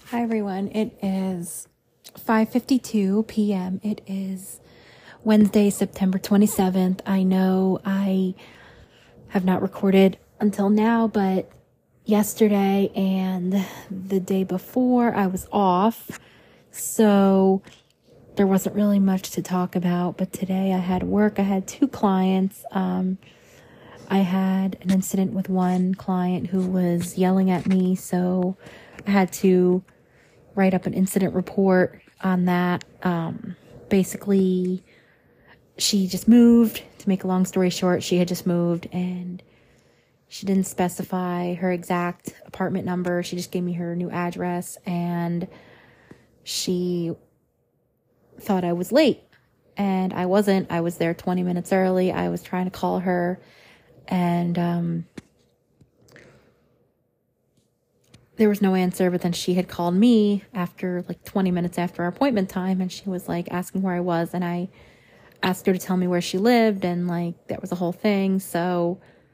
Hi everyone, it is 5:52 p.m. It is Wednesday, September 27th. I know I have not recorded until now, but yesterday and the day before I was off, so there wasn't really much to talk about. But today I had work. I had two clients. I had an incident with one client who was yelling at me, so I had to write up an incident report on that. Basically, she just moved. To make a long story short, she had just moved and she didn't specify her exact apartment number. She just gave me her new address and she thought I was late. And I wasn't. I was there 20 minutes early. I was trying to call her and there was no answer, but then she had called me after like 20 minutes after our appointment time, and she was like asking where I was, and I asked her to tell me where she lived, and like that was a whole thing. So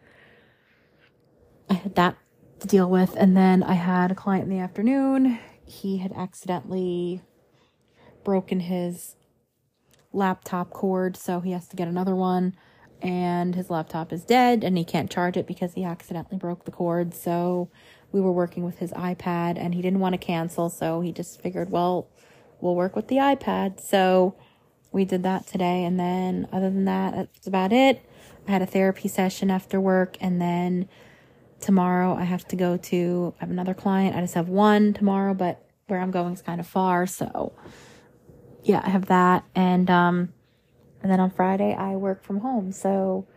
I had that to deal with. And then I had a client in the afternoon. He had accidentally broken his laptop cord, so he has to get another one, and his laptop is dead and he can't charge it because he accidentally broke the cord. So we were working with his iPad and he didn't want to cancel, so he just figured, well, we'll work with the iPad. So we did that today, and then other than that, that's about it. I had a therapy session after work, and then tomorrow I have to go to, I have another client. I just have one tomorrow, but where I'm going is kind of far, so yeah, I have that. And then on Friday I work from home, so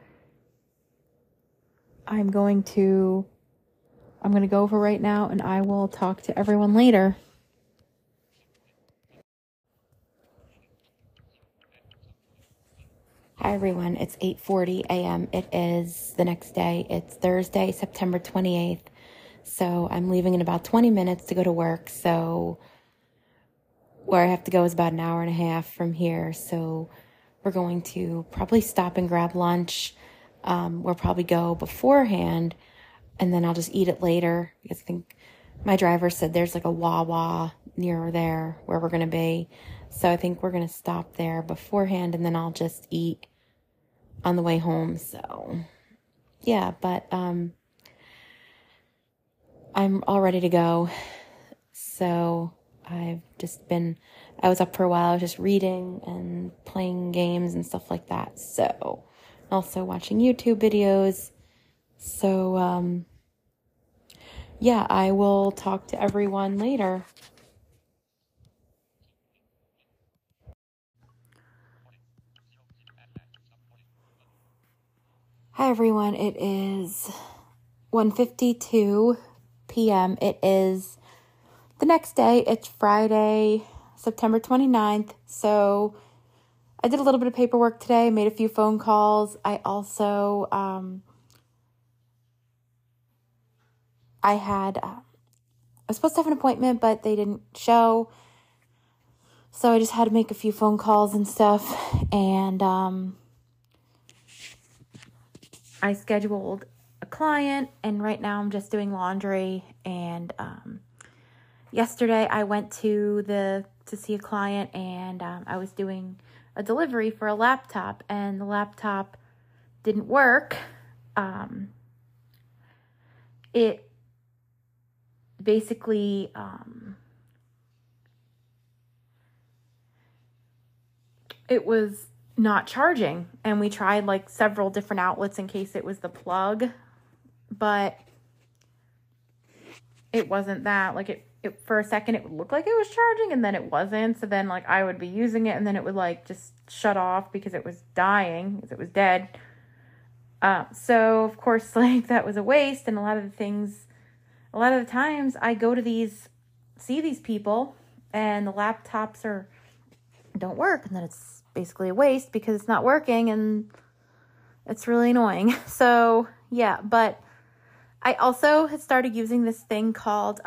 I'm going to go over right now, and I will talk to everyone later. Hi everyone, it's 8:40 a.m. It is the next day. It's Thursday, September 28th. So I'm leaving in about 20 minutes to go to work. So where I have to go is about an hour and a half from here. So we're going to probably stop and grab lunch. We'll probably go beforehand, and then I'll just eat it later, because I think my driver said there's like a Wawa near there where we're going to be. So I think we're going to stop there beforehand, and then I'll just eat on the way home. So yeah, but I'm all ready to go. So I was up for a while. I was just reading and playing games and stuff like that. So also watching YouTube videos. So yeah, I will talk to everyone later. Hi everyone, it is 1:52 p.m. It is the next day. It's Friday, September 29th. So I did a little bit of paperwork today, made a few phone calls. I also, I was supposed to have an appointment, but they didn't show. So I just had to make a few phone calls and stuff. And I scheduled a client, and right now I'm just doing laundry. And yesterday I went to see a client, and I was doing a delivery for a laptop, and the laptop didn't work. It basically it was not charging, and we tried like several different outlets in case it was the plug, but it wasn't that. Like it for a second it would look like it was charging, and then it wasn't. So then like I would be using it, and then it would like just shut off because it was dying, because it was dead. So of course, like that was a waste. And a lot of the times I go to see these people, and the laptops don't work, and then it's basically a waste because it's not working, and it's really annoying. So yeah, but I also had started using this thing called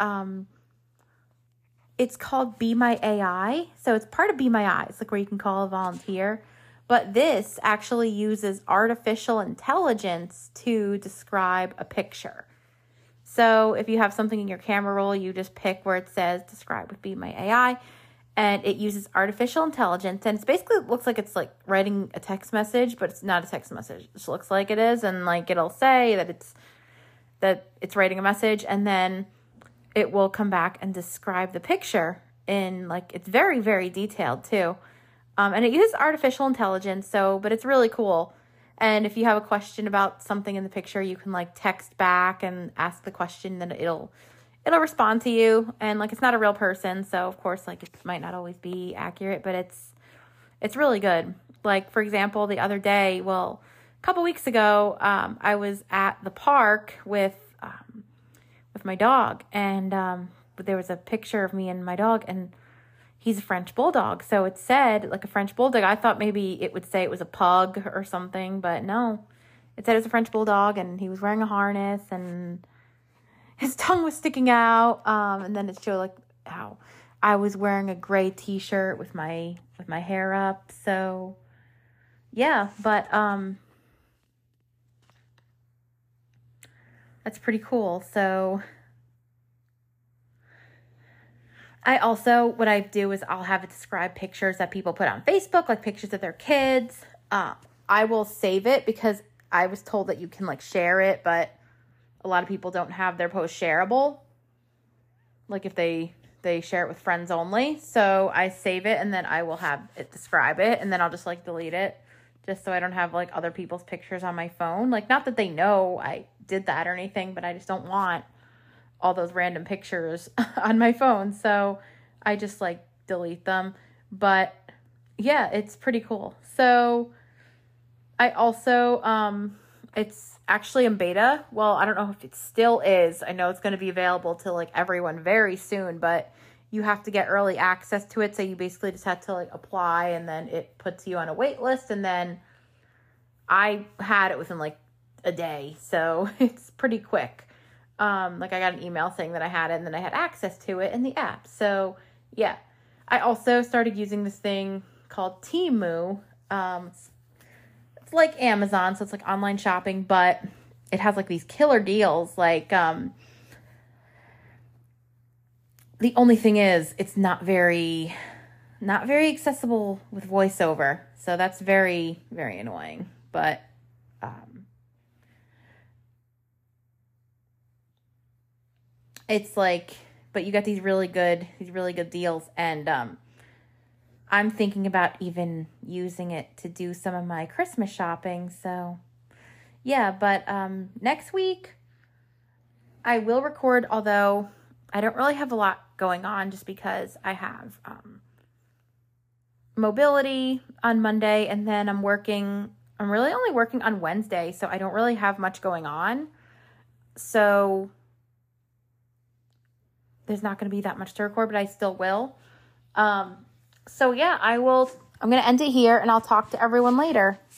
it's called Be My AI. So it's part of Be My Eyes, like where you can call a volunteer. But this actually uses artificial intelligence to describe a picture. So if you have something in your camera roll, you just pick where it says describe with Be My AI, and it uses artificial intelligence. And it's basically looks like it's like writing a text message, but it's not a text message. It just looks like it is. And like it'll say that it's writing a message, and then it will come back and describe the picture in like, it's very, very detailed too. And it uses artificial intelligence. But it's really cool. And if you have a question about something in the picture, you can like text back and ask the question, then it'll respond to you. And like, it's not a real person. So of course, like it might not always be accurate, but it's really good. Like, for example, the other day, a couple weeks ago, I was at the park with my dog, and there was a picture of me and my dog, and he's a French bulldog. So it said like a French bulldog. I thought maybe it would say it was a pug or something, but no, it said it was a French bulldog, and he was wearing a harness, and his tongue was sticking out. And then it showed like how I was wearing a gray t-shirt with my hair up. So yeah, but that's pretty cool. So what I do is I'll have it describe pictures that people put on Facebook, like pictures of their kids. I will save it because I was told that you can like share it, but a lot of people don't have their post shareable. Like if they share it with friends only. So I save it, and then I will have it describe it, and then I'll just like delete it just so I don't have like other people's pictures on my phone. Like, not that they know I did that or anything, but I just don't want all those random pictures on my phone. So I just like delete them. But yeah, it's pretty cool. So I also, it's actually in beta. Well, I don't know if it still is. I know it's going to be available to like everyone very soon, but you have to get early access to it. So you basically just have to like apply, and then it puts you on a wait list. And then I had it within like a day. So it's pretty quick. Like I got an email saying that I had it, and then I had access to it in the app. So yeah, I also started using this thing called Temu. It's like Amazon, so it's like online shopping, but it has like these killer deals. Like, the only thing is it's not very accessible with voiceover. So that's very, very annoying. But, it's like, but you got these really good deals, and I'm thinking about even using it to do some of my Christmas shopping. So yeah, but next week I will record, although I don't really have a lot going on just because I have mobility on Monday, and then I'm really only working on Wednesday, so I don't really have much going on. So there's not going to be that much to record, but I still will. So yeah, I'm going to end it here, and I'll talk to everyone later.